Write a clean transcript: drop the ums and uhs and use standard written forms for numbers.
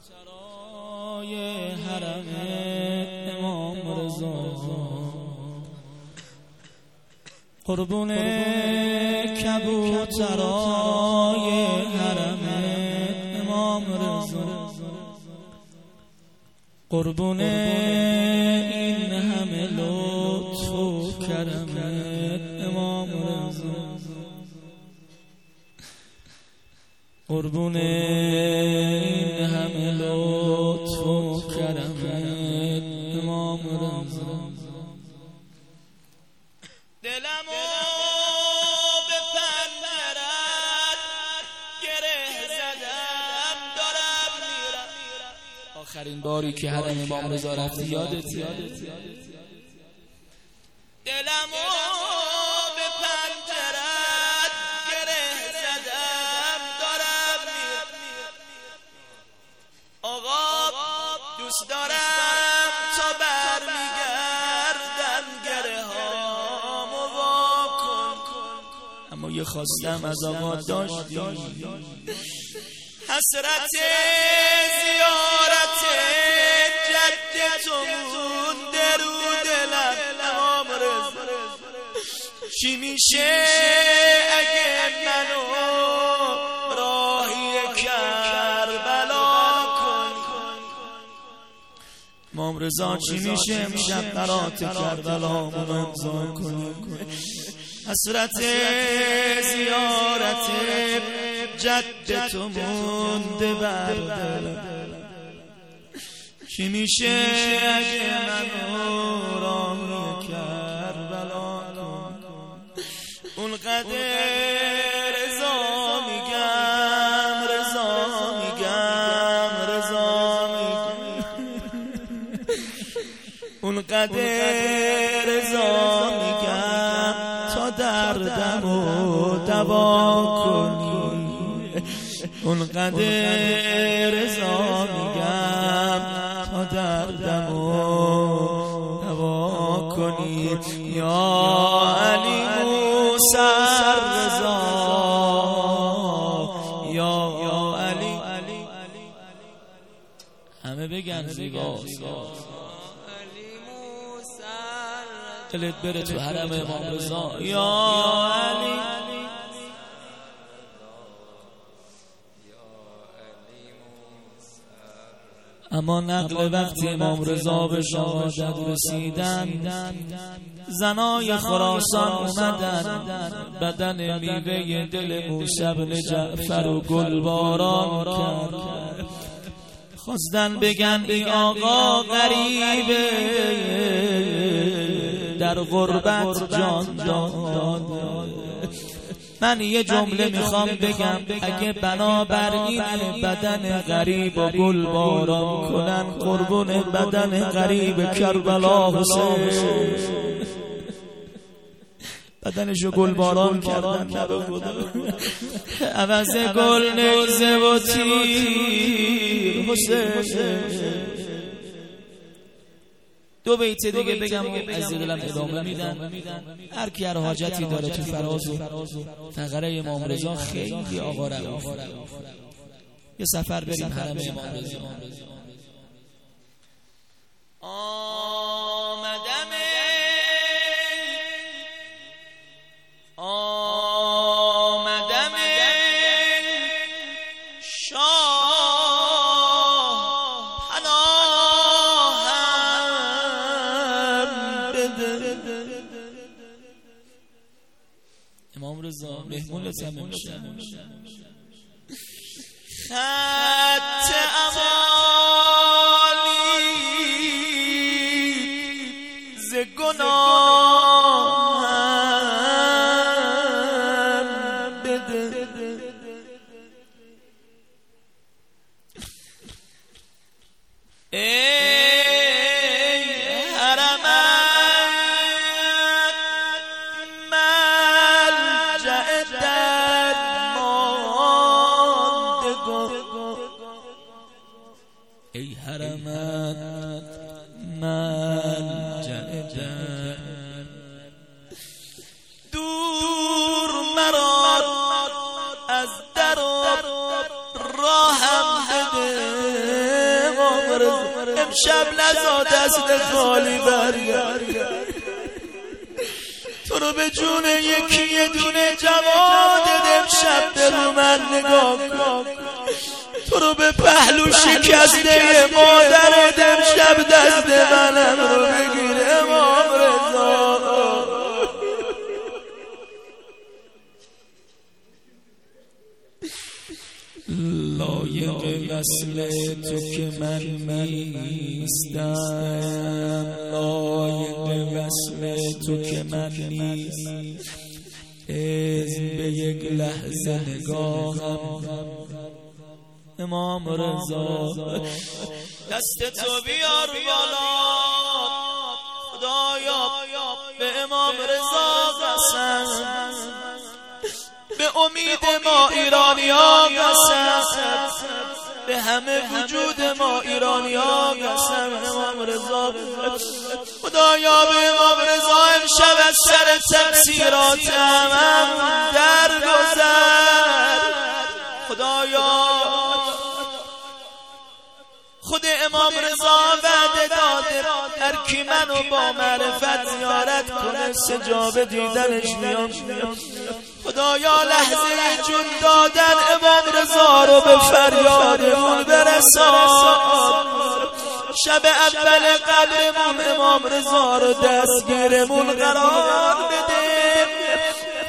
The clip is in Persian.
سرای حرم امام رضا قربون کبوترای حرم امام رضا قربون این همه لطف و کرم امام رضا قربون این همه لطف و کرم امام رضا دلمو به پنجرت گره زدم دارم میرم آخرین باری که حرم امام رضا رفتی یادتی دلمو به پنجرت گره زدم دارم میرم آقا دوست دارم تا برمیگردم گره هامو واکن اما یه خواستم از آقا داشتی حسرت زیارت جدتو مونده رو دلم امام رضا چی میشه اگه منو راهی کربلا کن امام رضا چی میشه امشب برات کربلامو امضا کنی حسرت زیارت جدتو مونده بر دلم چی میشه اگه منو راهی کربلا کن اونقدر رضا میگم رضا میگم رضا میگم اونقدر رضا میگم تا دردمو دوا کنی اونقدر رضا میگم تا دردمو دوا کنید یا علی موسی رضا یا علی همه بگن زیبا دلت بره تو حرم امام رضا یا علی اما نقل وقتی امام رضا به شهادت رسیدن زنای خراسان اومدن بدن میوه دل موسی بن جعفر و گلباران کرد خواستن بگن ای آقا غریبه در غربت جان داد من یه جمله میخوام بگم اگه بنابر این بدن غریب و گل باران کنن قربون بدن غریب کربلا حسین بدنشو گل باران کردن نبه خدا عوض گل نیزه و تیر حسین دو بیت دیگه بگم و از دلم ادامه میدن هر کی هر حاجتی داره تو فراز و فقره امام رضا خیلی آقا رؤوف یه سفر بریم حرم امام رضا آمدم شاه امام رضا مهمونت هم امشب خط امالی ز گناهم بده ای حرمت ملجأ دور مرا از در راهم بده امشب نزا دست خالی برگرد. تو رو به جون یکی یه دونه جواد امشب به رو من نگاه کن. تو رو به پهلو شکسته مادر امشب دست منم رو بگیر امام رضا. لایق وصل تو که من نیستم، لایق وصل تو که من نیستم. به یک لحظه نگاهم امام رضا. دست تو بیار بالا خدایا، به امام رضا قسم، به امید ما ایرانی ها قسم، به همه وجود ما ایرانی ها قسم. امام رضا خدایا به امام رضا امشب از سر تقصیراتم درگذر. خدایا خود امام رضا وعده داده هر کی منو با معرفت زیارت کنه سجاب دیدنش میام. خدایا لحظه جون دادن امام رضا رو به فریادمون برسان. شب اول قبرمون امام رضا رو دستگیرمون قرار بده.